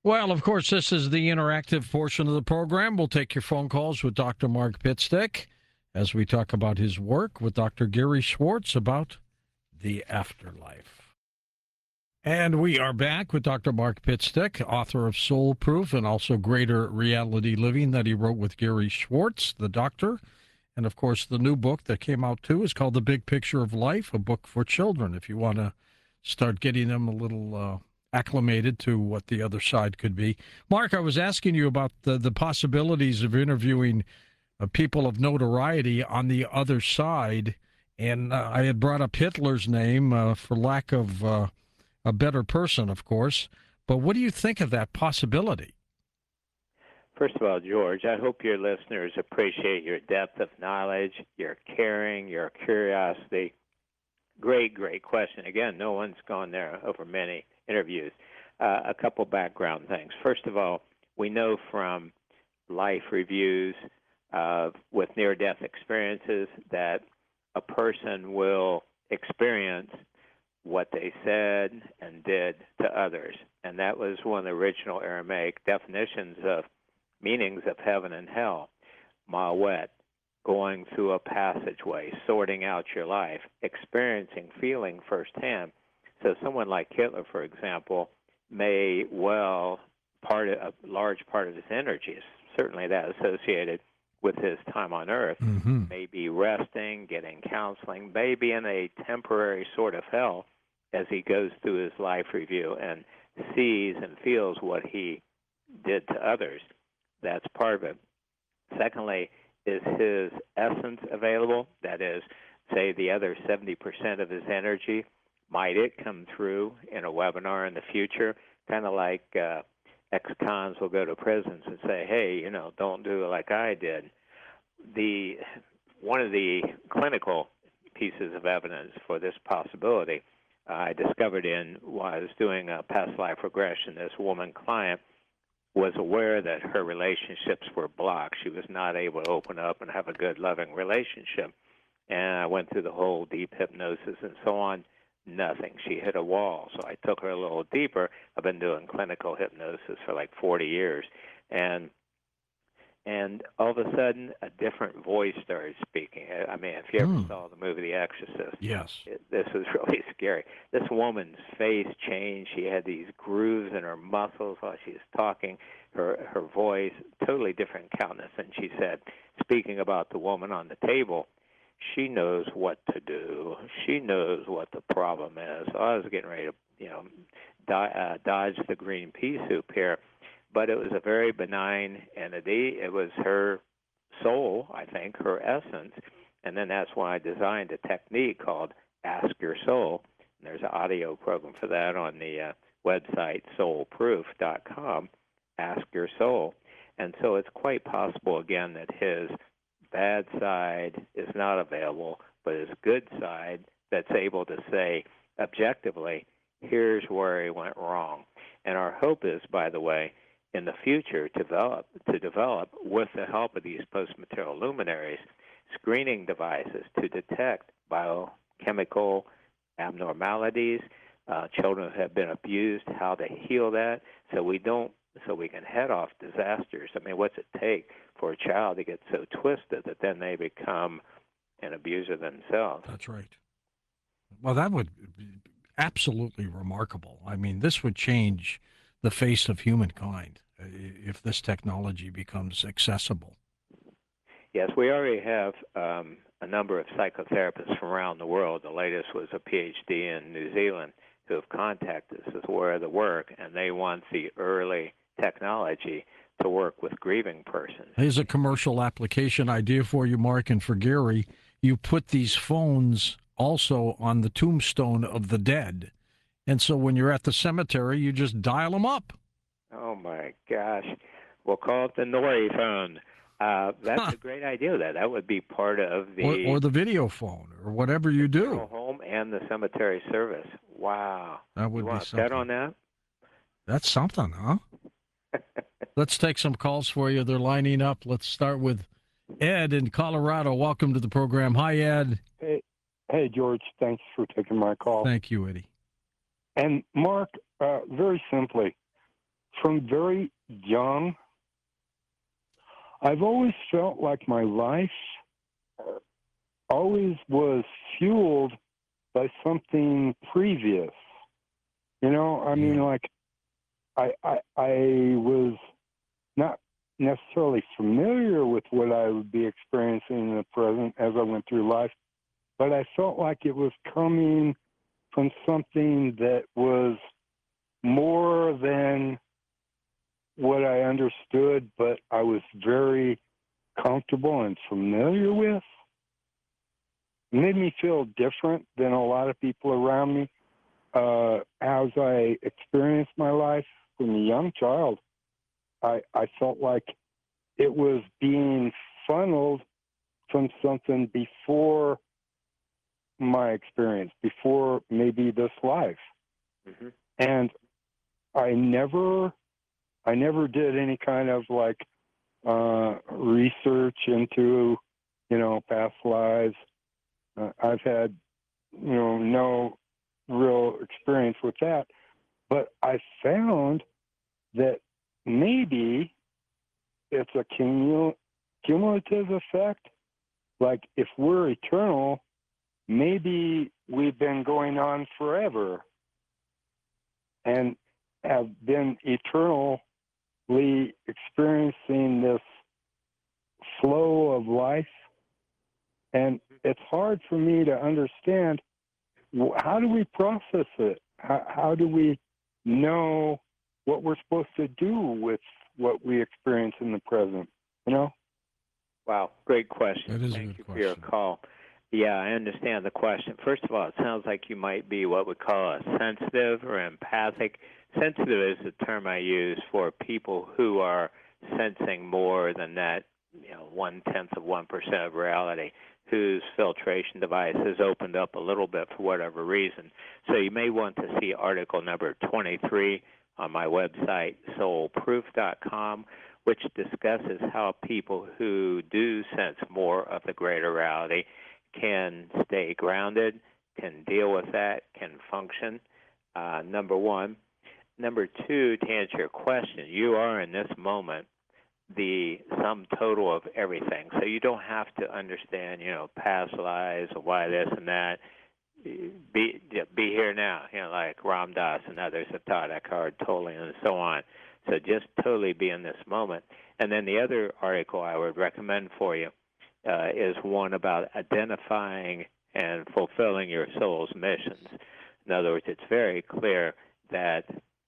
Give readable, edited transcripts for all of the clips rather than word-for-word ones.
Well, of course, this is the interactive portion of the program. We'll take your phone calls with Dr. Mark Pitstick as we talk about his work with Dr. Gary Schwartz about the afterlife. And we are back with Dr. Mark Pitstick, author of Soul Proof and also Greater Reality Living that he wrote with Gary Schwartz, the doctor. And, of course, the new book that came out, too, is called The Big Picture of Life, a book for children, if you want to start getting them a little acclimated to what the other side could be. Mark, I was asking you about the possibilities of interviewing people of notoriety on the other side, and I had brought up Hitler's name for lack of a better person, of course. But what do you think of that possibility? First of all, George, I hope your listeners appreciate your depth of knowledge, your caring, your curiosity. Great, great question. Again, no one's gone there over many interviews. A couple background things. First of all, we know from life reviews with near-death experiences that a person will experience what they said and did to others. And that was one of the original Aramaic definitions of meanings of heaven and hell. Ma'awet, going through a passageway, sorting out your life, experiencing, feeling firsthand. So someone like Hitler, for example, may well, a large part of his energy is certainly that associated with his time on Earth, maybe resting, getting counseling, maybe in a temporary sort of hell as he goes through his life review and sees and feels what he did to others. That's part of it. Secondly, is his essence available? That is, say, the other 70% of his energy, might it come through in a webinar in the future? Kind of like ex-cons will go to prisons and say, hey, don't do it like I did. One of the clinical pieces of evidence for this possibility I discovered while I was doing a past life regression. This woman client was aware that her relationships were blocked. She was not able to open up and have a good, loving relationship. And I went through the whole deep hypnosis and so on. Nothing. She hit a wall. So I took her a little deeper. I've been doing clinical hypnosis for like 40 years. And all of a sudden, a different voice started speaking. I mean, if you ever saw the movie The Exorcist, yes, this was really scary. This woman's face changed. She had these grooves in her muscles while she was talking. Her voice, totally different countenance. And she said, speaking about the woman on the table, she knows what to do. She knows what the problem is. So I was getting ready to, dodge the green pea soup here. But it was a very benign entity. It was her soul, I think, her essence. And then that's why I designed a technique called Ask Your Soul. And there's an audio program for that on the website, soulproof.com, Ask Your Soul. And so it's quite possible, again, that his bad side is not available, but his good side that's able to say objectively, here's where he went wrong. And our hope is, by the way, in the future to develop, with the help of these post-material luminaries, screening devices to detect biochemical abnormalities, children who have been abused, how to heal that, so we can head off disasters. I mean, what's it take for a child to get so twisted that then they become an abuser themselves? That's right. Well, that would be absolutely remarkable. I mean, this would change the face of humankind if this technology becomes accessible. Yes, we already have a number of psychotherapists from around the world. The latest was a PhD in New Zealand who have contacted us as aware of the work, and they want the early technology to work with grieving persons. Here's a commercial application idea for you, Mark, and for Gary. You put these phones also on the tombstone of the dead. And so when you're at the cemetery, you just dial them up. Oh, my gosh. We'll call it the Nori phone. That's a great idea. That would be part of the... Or the video phone, or whatever you do. Home and the cemetery service. Wow. That would be something. Bet on that? That's something, huh? Let's take some calls for you. They're lining up. Let's start with Ed in Colorado. Welcome to the program. Hi, Ed. Hey, George. Thanks for taking my call. Thank you, Eddie. And Mark, very simply, from very young, I've always felt like my life always was fueled by something previous. You know, I mean, like I was not necessarily familiar with what I would be experiencing in the present as I went through life, but I felt like it was coming from something that was more than what I understood, but I was very comfortable and familiar with. It made me feel different than a lot of people around me. As I experienced my life from a young child, I felt like it was being funneled from something before my experience, before maybe this life. Mm-hmm. And I never did any kind of like research into, past lives. I've had, no real experience with that. But I found that maybe it's a cumulative effect. Like if we're eternal, maybe we've been going on forever and have been eternally experiencing this flow of life. And it's hard for me to understand, how do we process it? How do we know what we're supposed to do with what we experience in the present? Wow, great question. That is a Thank good you for your question. call. Yeah, I understand the question. First of all, it sounds like you might be what we call a sensitive or empathic. Sensitive is the term I use for people who are sensing more than that, 0.1% of reality, whose filtration device has opened up a little bit for whatever reason. So you may want to see article number 23 on my website, soulproof.com, which discusses how people who do sense more of the greater reality can stay grounded, can deal with that, can function, number one. Number two, to answer your question, you are in this moment the sum total of everything. So you don't have to understand, past lives or why this and that. Be here now, like Ram Dass and others have taught, Eckhart Tolle and so on. So just totally be in this moment. And then the other article I would recommend for you is one about identifying and fulfilling your soul's missions. In other words, it's very clear that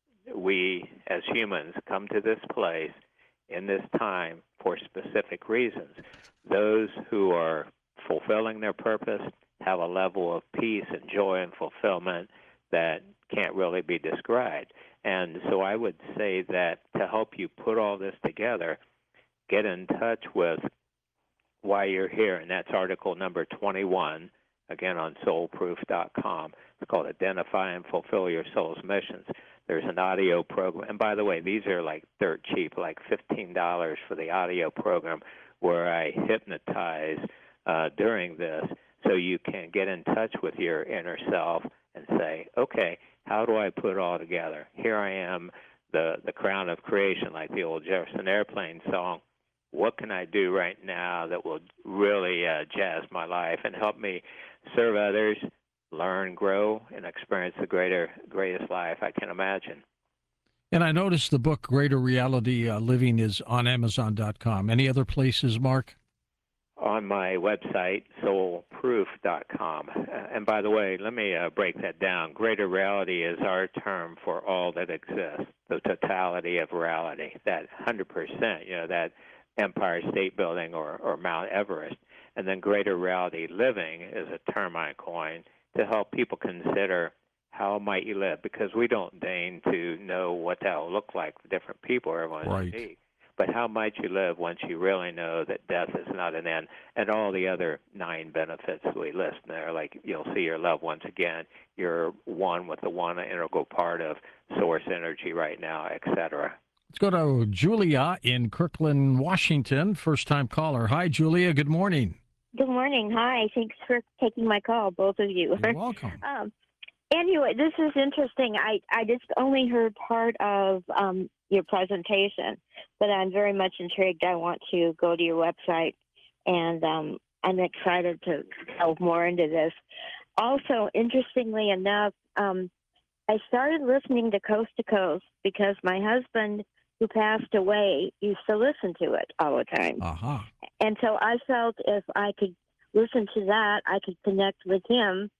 we as humans come to this place in this time for specific reasons. Those who are fulfilling their purpose have a level of peace and joy and fulfillment that can't really be described. And so I would say that to help you put all this together, get in touch with why you're here, and that's article number 21, again on soulproof.com. It's called Identify and Fulfill Your Soul's Missions. There's an audio program. And by the way, these are like dirt cheap, like $15 for the audio program where I hypnotize during this so you can get in touch with your inner self and say, okay, how do I put it all together? Here I am, the crown of creation, like the old Jefferson Airplane song. What can I do right now that will really jazz my life and help me serve others, learn, grow, and experience the greatest life I can imagine? And I noticed the book Greater Reality Living is on Amazon.com. Any other places, Mark? On my website, soulproof.com. And by the way, let me break that down. Greater reality is our term for all that exists, the totality of reality, that 100%, that Empire State Building or Mount Everest. And then greater reality living is a term I coined to help people consider how might you live, because we don't deign to know what that will look like for different people. Everyone's unique. But how might you live once you really know that death is not an end, and all the other 9 benefits we list there, like you'll see your loved ones again, you're one with the one integral part of source energy right now, etc. Let's go to Julia in Kirkland, Washington, first-time caller. Hi, Julia. Good morning. Good morning. Hi. Thanks for taking my call, both of you. You're welcome. Anyway, this is interesting. I just only heard part of your presentation, but I'm very much intrigued. I want to go to your website, and I'm excited to delve more into this. Also, interestingly enough, I started listening to Coast because my husband, who passed away, used to listen to it all the time. Uh-huh. And so I felt if I could listen to that, I could connect with him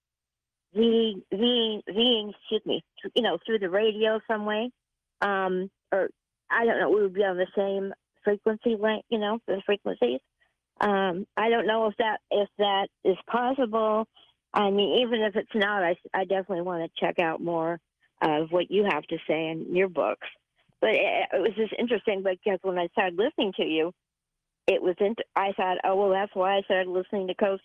excuse me, through the radio some way. Or I don't know, we would be on the same frequency length, the frequencies. I don't know if that is possible. I mean, even if it's not, I definitely want to check out more of what you have to say in your books. But it was just interesting because when I started listening to you, I thought, oh, well, that's why I started listening to Coast,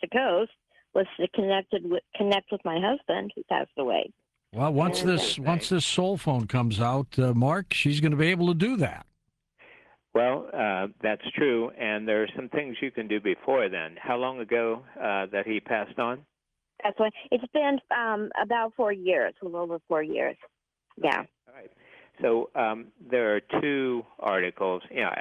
was to connect with my husband who passed away. Well, once this soul phone comes out, Mark, she's going to be able to do that. Well, that's true, and there are some things you can do before then. How long ago that he passed on? That's why it's been about 4 years, a little over 4 years. Yeah. All right. So there are two articles.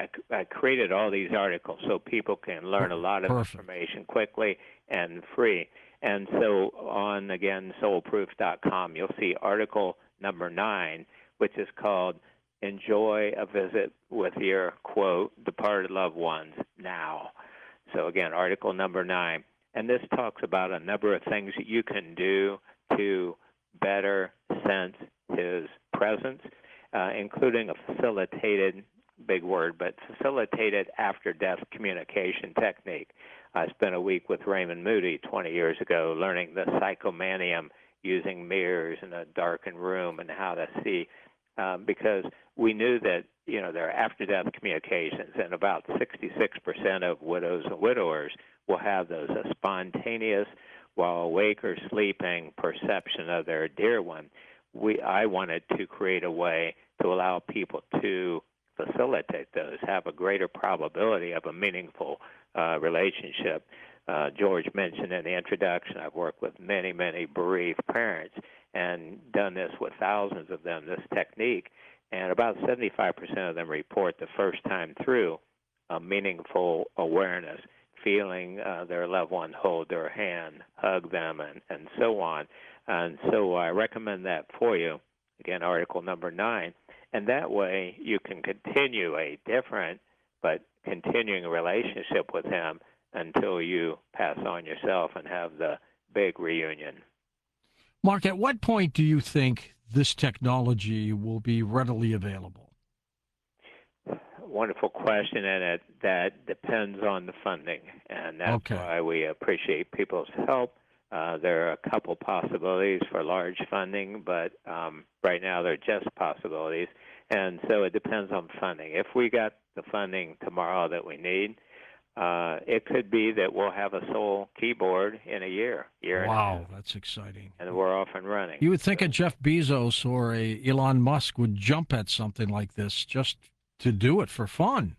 I created all these articles so people can learn a lot of information quickly and free. And so on, again, soulproof.com, you'll see article number 9, which is called Enjoy a Visit with Your, quote, departed loved ones now. So again, article number 9. And this talks about a number of things that you can do to better sense his presence, including a facilitated, big word, but facilitated after-death communication technique. I spent a week with Raymond Moody 20 years ago learning the psychomanium using mirrors in a darkened room and how to see, because we knew that, there are after-death communications, and about 66% of widows and widowers will have those, a spontaneous, while awake or sleeping, perception of their dear one. I wanted to create a way to allow people to facilitate those, have a greater probability of a meaningful relationship. George mentioned in the introduction, I've worked with many, many bereaved parents and done this with thousands of them, this technique, and about 75% of them report the first time through a meaningful awareness, feeling their loved one hold their hand, hug them, and so on. And so I recommend that for you. Again, article number 9. And that way you can continue a different but continuing relationship with him until you pass on yourself and have the big reunion. Mark, at what point do you think this technology will be readily available? Wonderful question, and that depends on the funding, and that's why we appreciate people's help. There are a couple possibilities for large funding, but right now they're just possibilities, and so it depends on funding. If we got the funding tomorrow that we need, it could be that we'll have a Soul keyboard in a year and a half. Wow, that's exciting. And we're off and running. You would think a Jeff Bezos or a Elon Musk would jump at something like this just to do it for fun.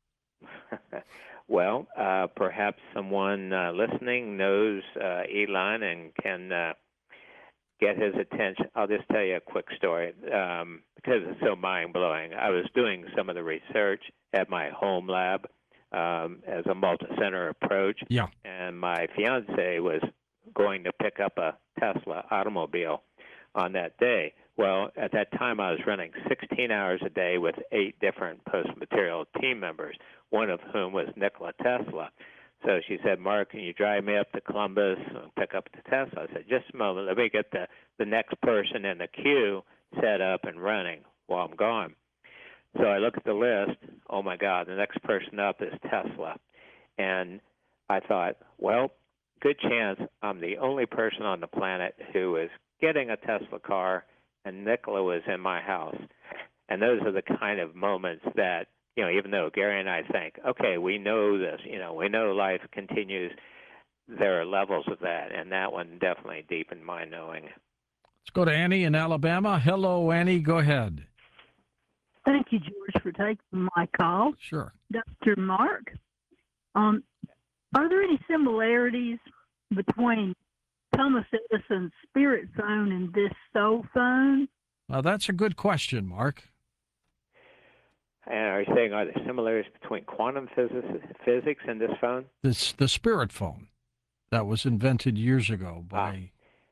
Well, perhaps someone listening knows Elon and can get his attention. I'll just tell you a quick story because it's so mind-blowing. I was doing some of the research at my home lab as a multi-center approach, and my fiance was going to pick up a Tesla automobile on that day. Well, at that time, I was running 16 hours a day with 8 different post-material team members, one of whom was Nikola Tesla. So she said, Mark, can you drive me up to Columbus and pick up the Tesla? I said, just a moment. Let me get the next person in the queue set up and running while I'm gone. So I look at the list. Oh, my God, the next person up is Tesla. And I thought, well, good chance I'm the only person on the planet who is getting a Tesla car, and Nikola was in my house. And those are the kind of moments that, even though Gary and I think, okay, we know this, we know life continues, there are levels of that, and that one definitely deepened my knowing. Let's go to Annie in Alabama. Hello, Annie. Go ahead. Thank you, George, for taking my call. Sure. Dr. Mark, are there any similarities between Thomas Edison's spirit phone and this soul phone? That's a good question, Mark. And are you saying, are there similarities between quantum physics and this phone? The spirit phone that was invented years ago by...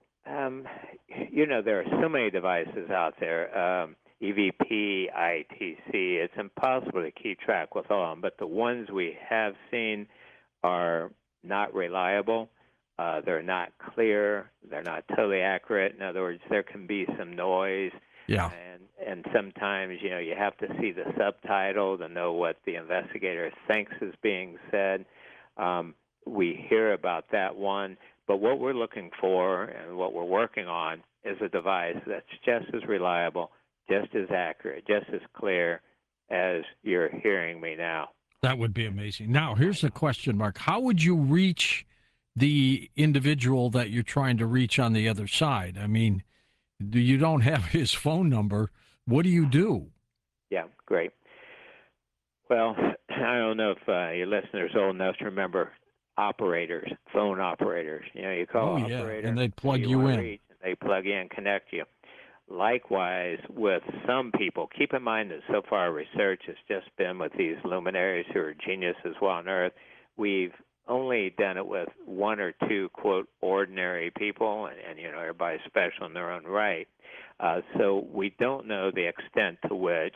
There are so many devices out there, EVP, ITC. It's impossible to keep track with all of them, but the ones we have seen are not reliable. They're not clear. They're not totally accurate. In other words, there can be some noise. Yeah. And sometimes, you have to see the subtitle to know what the investigator thinks is being said. We hear about that one. But what we're looking for and what we're working on is a device that's just as reliable, just as accurate, just as clear as you're hearing me now. That would be amazing. Now, here's the question, Mark. How would you reach the individual that you're trying to reach on the other side? I mean, you don't have his phone number. What do you do? Yeah, great. Well, I don't know if your listeners are old enough to remember operators, phone operators. You call operator, and they plug you in. They plug in, connect you. Likewise, with some people, keep in mind that so far research has just been with these luminaries who are geniuses while on Earth. We've only done it with one or two, quote, ordinary people, and everybody's special in their own right. So we don't know the extent to which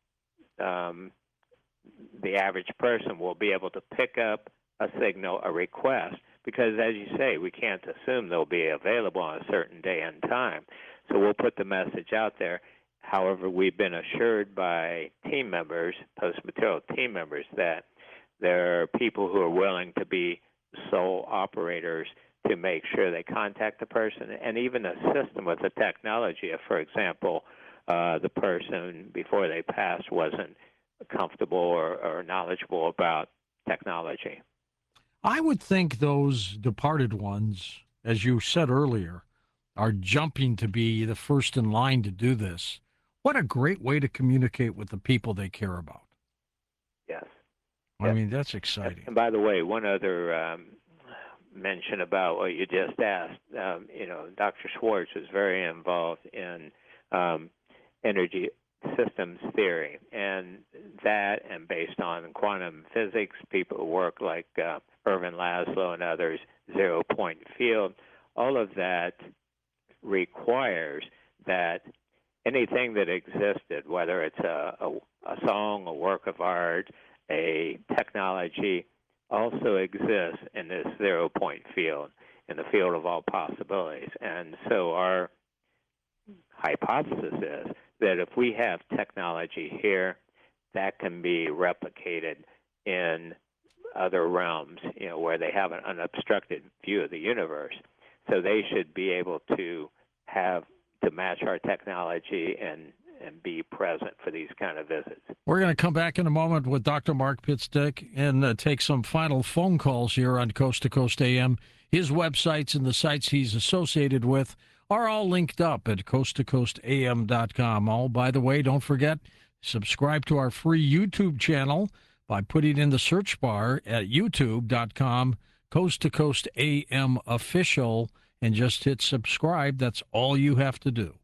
the average person will be able to pick up a signal, a request, because as you say, we can't assume they'll be available on a certain day and time. So we'll put the message out there. However, we've been assured by team members, post-material team members, that there are people who are willing to be sole operators to make sure they contact the person and even assist them with the technology. If, for example, the person before they passed wasn't comfortable or knowledgeable about technology. I would think those departed ones, as you said earlier, are jumping to be the first in line to do this. What a great way to communicate with the people they care about. Yes. I mean, that's exciting. And by the way, one other mention about what you just asked, Dr. Schwartz is very involved in energy systems theory, and that, and based on quantum physics, people who work like Ervin Laszlo and others, zero-point field, all of that requires that anything that existed, whether it's a song, a work of art, a technology, also exists in this zero-point field, in the field of all possibilities. And so our hypothesis is that if we have technology here, that can be replicated in other realms, where they have an unobstructed view of the universe. So they should be able to match our technology and be present for these kind of visits. We're going to come back in a moment with Dr. Mark Pitstick and take some final phone calls here on Coast to Coast AM. His websites and the sites he's associated with are all linked up at coasttocoastam.com. Oh, by the way, don't forget, subscribe to our free YouTube channel by putting in the search bar at youtube.com, Coast to Coast AM Official, and just hit subscribe. That's all you have to do.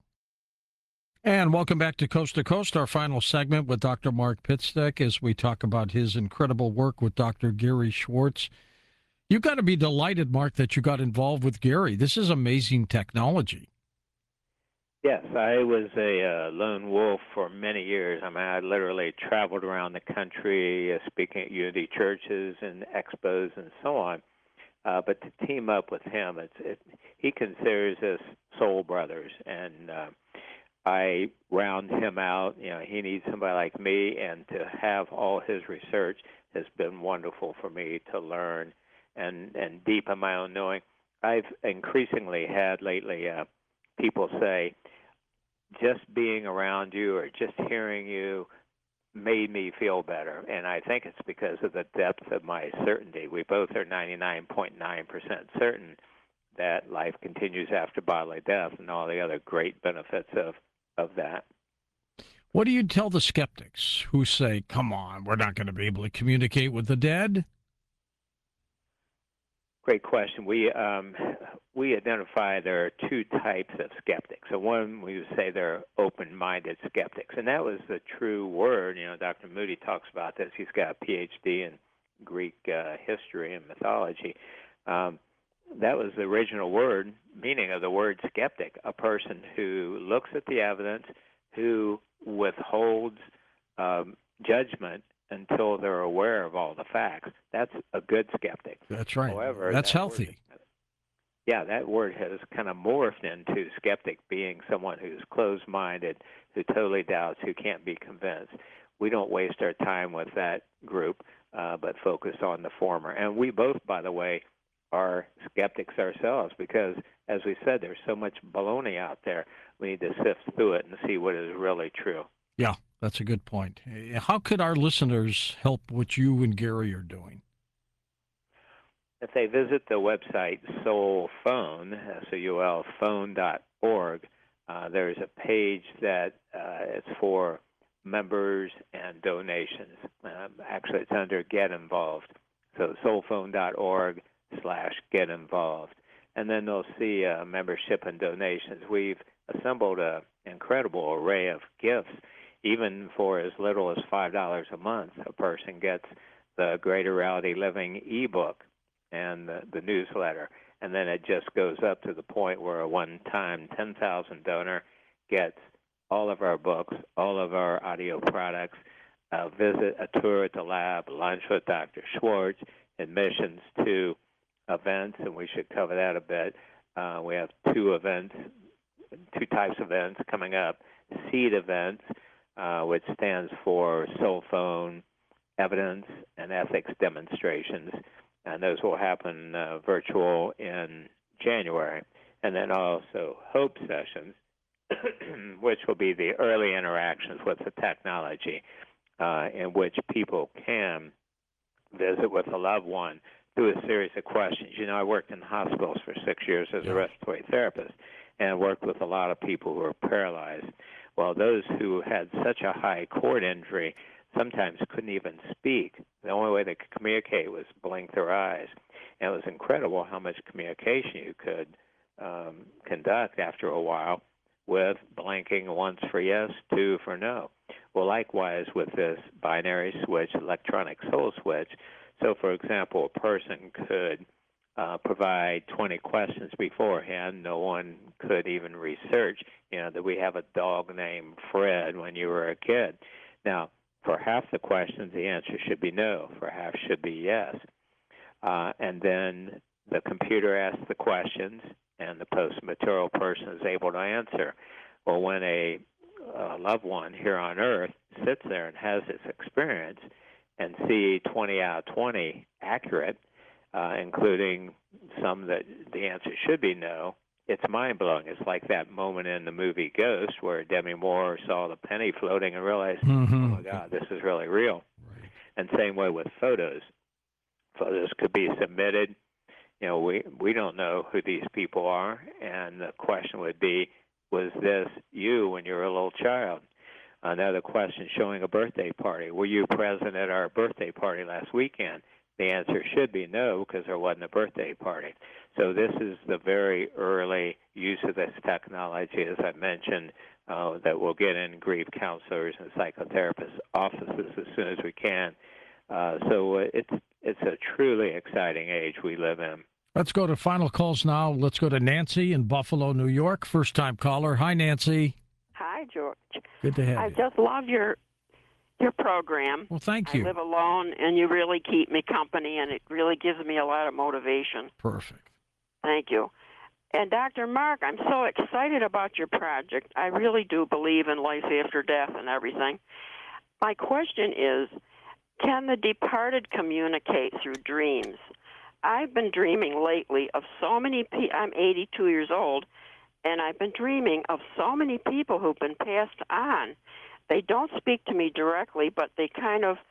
And welcome back to Coast, our final segment with Dr. Mark Pitstick as we talk about his incredible work with Dr. Gary Schwartz. You've got to be delighted, Mark, that you got involved with Gary. This is amazing technology. Yes, I was a lone wolf for many years. I mean, I literally traveled around the country speaking at unity churches and expos and so on. But to team up with him, he considers us soul brothers, and I round him out. He needs somebody like me, and to have all his research has been wonderful for me to learn and deepen my own knowing. I've increasingly had lately people say, just being around you or just hearing you made me feel better. And I think it's because of the depth of my certainty. We both are 99.9% certain that life continues after bodily death and all the other great benefits of that. What do you tell the skeptics who say, come on, we're not going to be able to communicate with the dead? Great question. We identify there are two types of skeptics. So one, we would say they're open-minded skeptics, and that was the true word. Dr. Moody talks about this. He's got a PhD in Greek history and mythology. That was the original word, meaning of the word skeptic, a person who looks at the evidence, who withholds judgment until they're aware of all the facts. That's a good skeptic. That's right. However, that's that healthy. That word has kind of morphed into skeptic being someone who's closed-minded, who totally doubts, who can't be convinced. We don't waste our time with that group, but focus on the former. And we both, by the way, are skeptics ourselves because, as we said, there's so much baloney out there. We need to sift through it and see what is really true. Yeah, that's a good point. How could our listeners help what you and Gary are doing? If they visit the website SoulPhone, SOULPhone.org, there's a page that is for members and donations. Actually, it's under Get Involved. So SoulPhone.org/Get Involved. And then they'll see membership and donations. We've assembled an incredible array of gifts. Even for as little as $5 a month, a person gets the Greater Reality Living ebook and the newsletter. And then it just goes up to the point where a one-time 10,000 donor gets all of our books, all of our audio products, a visit, a tour at the lab, lunch with Dr. Schwartz, admissions to events, and we should cover that a bit. We have two types of events coming up. SEED events, which stands for Soul Phone Evidence and Ethics Demonstrations, and those will happen virtual in January. And then also Hope Sessions, which will be the early interactions with the technology, in which people can visit with a loved one through a series of questions. I worked in hospitals for 6 years as a respiratory therapist and worked with a lot of people who were paralyzed. Well, those who had such a high cord injury sometimes couldn't even speak. The only way they could communicate was blink their eyes. And it was incredible how much communication you could conduct after a while with blinking once for yes, two for no. Well, likewise with this binary switch, electronic soul switch. So, for example, a person could provide 20 questions beforehand. No one could even research, that we have a dog named Fred when you were a kid. Now, for half the questions, the answer should be no. For half should be yes. And then the computer asks the questions, and the post-material person is able to answer. Well, when a loved one here on Earth sits there and has this experience and see 20 out of 20 accurate, including some that the answer should be no, it's mind-blowing. It's like that moment in the movie Ghost where Demi Moore saw the penny floating and realized, oh, my God, this is really real. Right. And same way with photos. Photos could be submitted. We don't know who these people are, and the question would be, was this you when you were a little child? Another question showing a birthday party. Were you present at our birthday party last weekend? The answer should be no, because there wasn't a birthday party. So this is the very early use of this technology, as I mentioned, that we'll get in grief counselors and psychotherapists' offices as soon as we can. So it's a truly exciting age we live in. Let's go to final calls now. Let's go to Nancy in Buffalo, New York. First-time caller. Hi, Nancy. Hi, George. Good to have I you. just love your program. Well, thank you. I live alone, and you really keep me company, and it really gives me a lot of motivation. Perfect. Thank you. And Dr. Mark, I'm so excited about your project. I really do believe in life after death and everything. My question is, can the departed communicate through dreams? I've been dreaming lately of so many people. I'm 82 years old, and I've been dreaming of so many people who've been passed on. They don't speak to me directly, but they kind of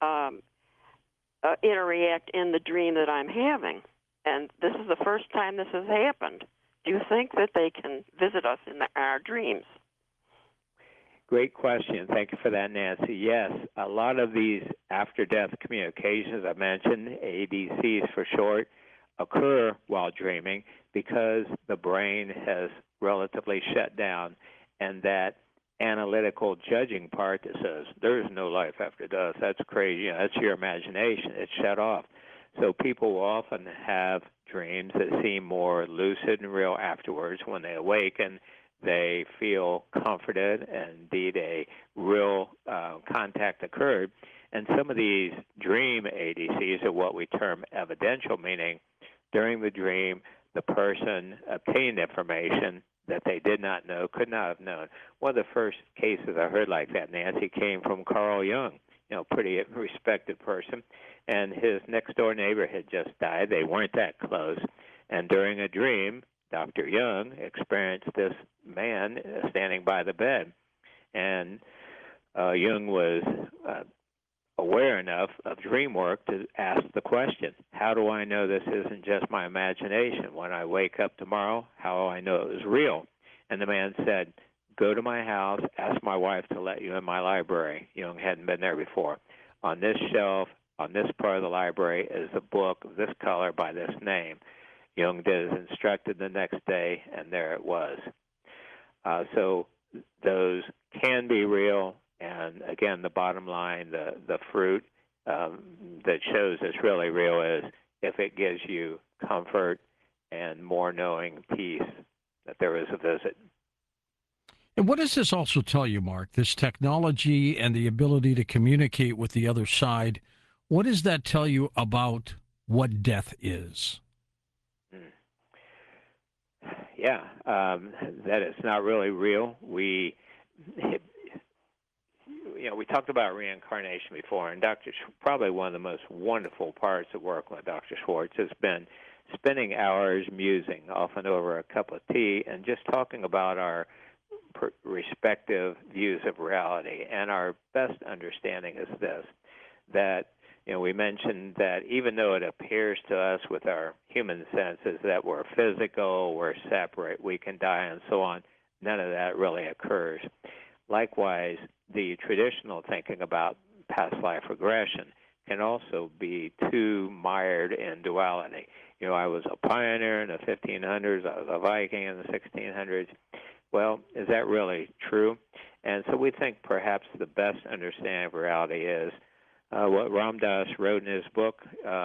interact in the dream that I'm having. And this is the first time this has happened. Do you think that they can visit us in our dreams? Great question. Thank you for that, Nancy. Yes, a lot of these after-death communications I mentioned, ADCs for short, occur while dreaming because the brain has relatively shut down, and that analytical judging part that says there's no life after death, that's crazy, that's your imagination, it's shut off. So people will often have dreams that seem more lucid and real afterwards. When they awaken, they feel comforted, and indeed a real contact occurred. And some of these dream ADCs are what we term evidential, meaning during the dream, the person obtained information that they did not know, could not have known. One of the first cases I heard like that, Nancy, came from Carl Jung, pretty respected person. And his next-door neighbor had just died. They weren't that close. And during a dream, Dr. Jung experienced this man standing by the bed. And Jung was aware enough of dream work to ask the question, how do I know this isn't just my imagination? When I wake up tomorrow, how do I know it was real? And the man said, go to my house, ask my wife to let you in my library. Jung hadn't been there before. On this shelf, on this part of the library, is a book of this color by this name. Jung did as instructed the next day, and there it was. So those can be real. And again, the bottom line, the fruit that shows it's really real is if it gives you comfort and more knowing peace that there is a visit. And what does this also tell you, Mark? This technology and the ability to communicate with the other side, what does that tell you about what death is? Yeah, that it's not really real. We talked about reincarnation before, and probably one of the most wonderful parts of working with Dr. Schwartz has been spending hours musing, often over a cup of tea, and just talking about our respective views of reality. And our best understanding is this, that we mentioned that even though it appears to us with our human senses that we're physical, we're separate, we can die, and so on, none of that really occurs. Likewise, the traditional thinking about past life regression can also be too mired in duality. I was a pioneer in the 1500s, I was a Viking in the 1600s. Well, is that really true? And so we think perhaps the best understanding of reality is what Ram Dass wrote in his book,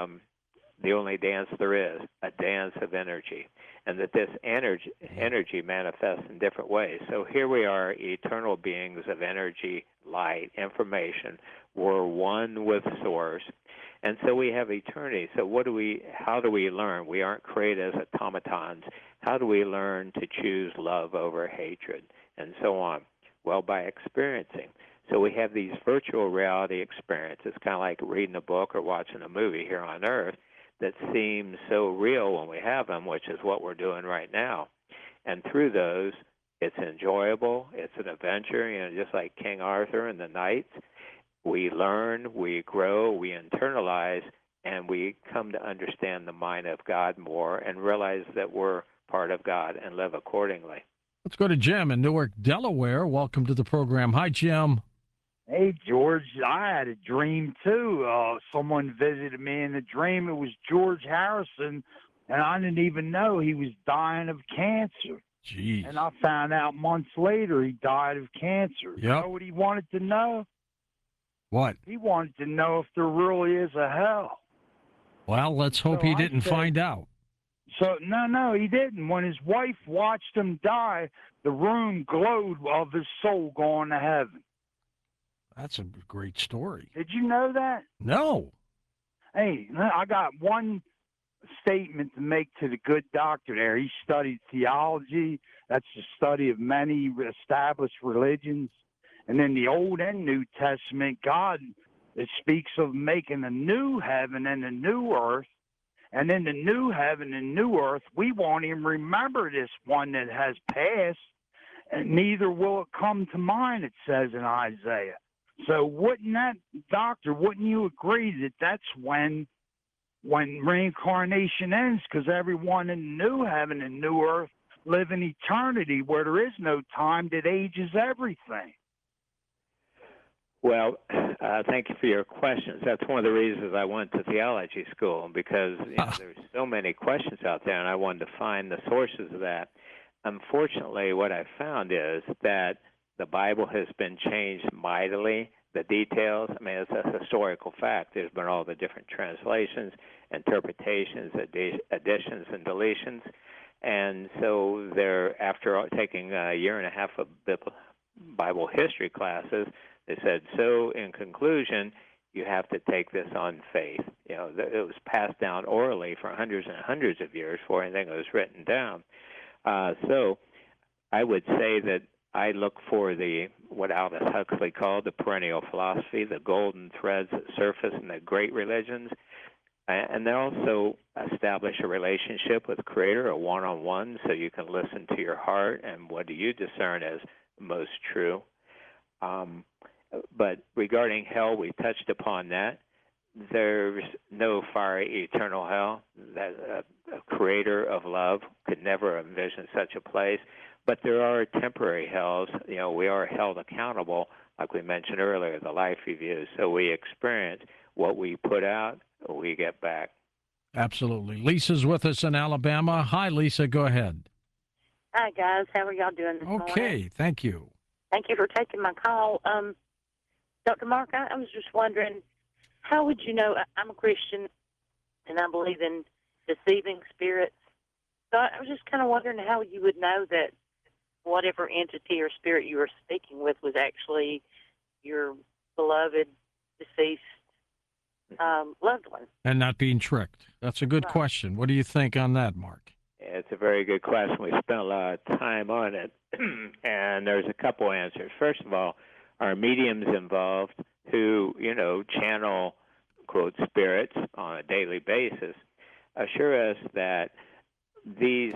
The Only Dance There Is, a dance of energy, and that this energy manifests in different ways. So here we are, eternal beings of energy, light, information. We're one with Source, and so we have eternity. So how do we learn? We aren't created as automatons. How do we learn to choose love over hatred, and so on? Well, by experiencing. So we have these virtual reality experiences, kind of like reading a book or watching a movie here on Earth, that seem so real when we have them, which is what we're doing right now. And through those, it's enjoyable, it's an adventure, just like King Arthur and the knights. We learn, we grow, we internalize, and we come to understand the mind of God more and realize that we're part of God and live accordingly. Let's go to Jim in Newark, Delaware. Welcome to the program. Hi, Jim. Hey, George, I had a dream, too. Someone visited me in a dream. It was George Harrison, and I didn't even know he was dying of cancer. Jeez. And I found out months later he died of cancer. Yep. You know what he wanted to know? What? He wanted to know if there really is a hell. Well, let's hope he didn't find out. So, no, he didn't. When his wife watched him die, the room glowed of his soul going to heaven. That's a great story. Did you know that? No. Hey, I got one statement to make to the good doctor there. He studied theology. That's the study of many established religions. And in the Old and New Testament, God, it speaks of making a new heaven and a new earth. And in the new heaven and new earth, we won't even remember this one that has passed, and neither will it come to mind, it says in Isaiah. So wouldn't you agree that that's when reincarnation ends? Because everyone in the new heaven and new earth live in eternity where there is no time that ages everything. Well, thank you for your questions. That's one of the reasons I went to theology school, because there's so many questions out there, and I wanted to find the sources of that. Unfortunately, what I found is that the Bible has been changed mightily. The details, I mean, it's a historical fact. There's been all the different translations, interpretations, additions, and deletions. And so after taking a year and a half of Bible history classes, they said, so in conclusion, you have to take this on faith. It was passed down orally for hundreds and hundreds of years before anything was written down. So I would say that I look for what Aldous Huxley called the perennial philosophy, the golden threads that surface in the great religions. And they also establish a relationship with the Creator, a one-on-one, so you can listen to your heart and what do you discern as most true. But regarding hell, we touched upon that. There's no fiery eternal hell. That a creator of love could never envision such a place. But there are temporary hells. We are held accountable, like we mentioned earlier, the life review. So we experience what we put out, we get back. Absolutely. Lisa's with us in Alabama. Hi, Lisa. Go ahead. Hi, guys. How are y'all doing this morning? Okay. Thank you. Thank you for taking my call. Dr. Mark, I was just wondering, how would you know? I'm a Christian, and I believe in deceiving spirits. So I was just kind of wondering how you would know that whatever entity or spirit you were speaking with was actually your beloved, deceased loved one. And not being tricked. That's a good question. What do you think on that, Mark? It's a very good question. We spent a lot of time on it, and there's a couple answers. First of all, are mediums involved who, channel, quote, spirits on a daily basis, assure us that these,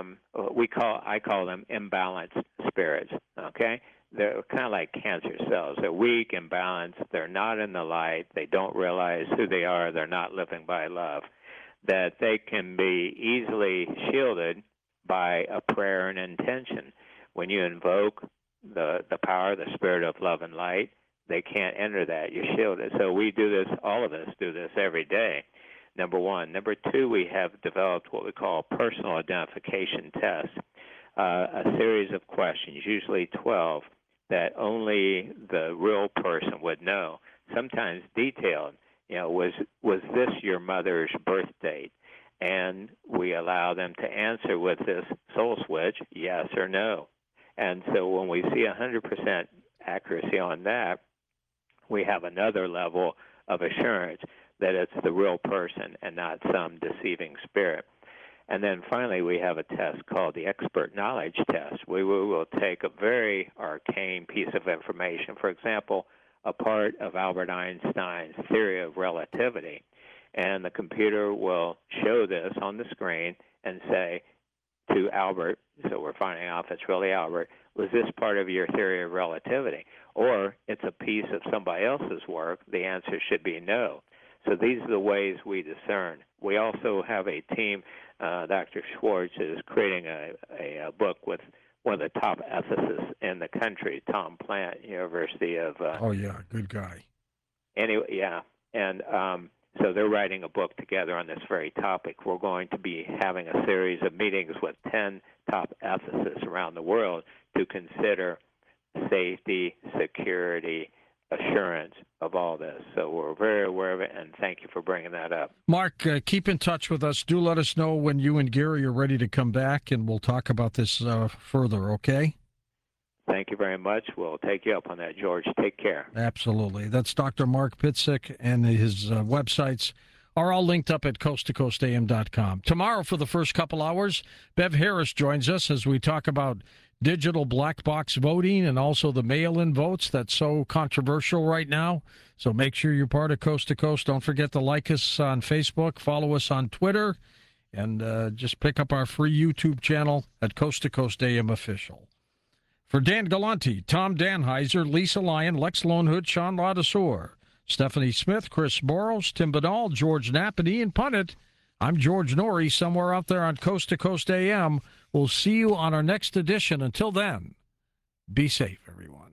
I call them imbalanced spirits, okay? They're kind of like cancer cells. They're weak, imbalanced. They're not in the light. They don't realize who they are. They're not living by love. That they can be easily shielded by a prayer and intention. When you invoke the power, the spirit of love and light, they can't enter that. You're shielded. So we do this, all of us do this every day, number one. Number two, we have developed what we call personal identification tests, a series of questions, usually 12, that only the real person would know, sometimes detailed. Was this your mother's birth date? And we allow them to answer with this soul switch, yes or no. And so when we see 100% accuracy on that, we have another level of assurance that it's the real person and not some deceiving spirit. And then finally, we have a test called the expert knowledge test. We will take a very arcane piece of information, for example, a part of Albert Einstein's theory of relativity, and the computer will show this on the screen and say to Albert, so we're finding out if it's really Albert, was this part of your theory of relativity? Or it's a piece of somebody else's work, the answer should be no. So these are the ways we discern. We also have a team, Dr. Schwartz is creating a book with one of the top ethicists in the country, Tom Plant, University of... oh, yeah, good guy. Anyway, yeah. And so they're writing a book together on this very topic. We're going to be having a series of meetings with 10 top ethicists around the world to consider safety, security, assurance of all this. So we're very aware of it, and thank you for bringing that up. Mark, keep in touch with us. Do let us know when you and Gary are ready to come back, and we'll talk about this further, okay? Thank you very much. We'll take you up on that, George. Take care. Absolutely. That's Dr. Mark Pitstick, and his websites are all linked up at coasttocoastam.com. Tomorrow, for the first couple hours, Bev Harris joins us as we talk about digital black box voting and also the mail-in votes that's so controversial right now. So make sure you're part of Coast to Coast. Don't forget to like us on Facebook, follow us on Twitter, and just pick up our free YouTube channel at Coast to Coast AM Official. For Dan Galante, Tom Danheiser, Lisa Lyon, Lex Lonehood, Sean Ladouceur, Stephanie Smith, Chris Boros, Tim Badal, George Knapp, and Ian Punnett, I'm George Norrie, somewhere out there on Coast to Coast AM. We'll see you on our next edition. Until then, be safe, everyone.